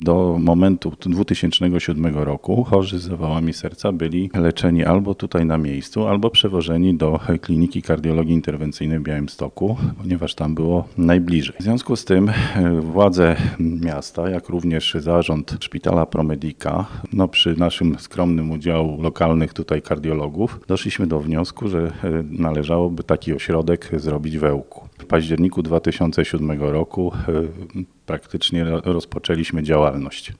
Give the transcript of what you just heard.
Do momentu 2007 roku chorzy z zawałami serca byli leczeni albo tutaj na miejscu, albo przewożeni do Kliniki Kardiologii Interwencyjnej w Białymstoku, ponieważ tam było najbliżej. W związku z tym władze miasta, jak również zarząd szpitala ProMedica, przy naszym skromnym udziału lokalnych tutaj kardiologów, doszliśmy do wniosku, że należałoby taki ośrodek zrobić w Ełku. W październiku 2007 roku praktycznie rozpoczęliśmy działalność.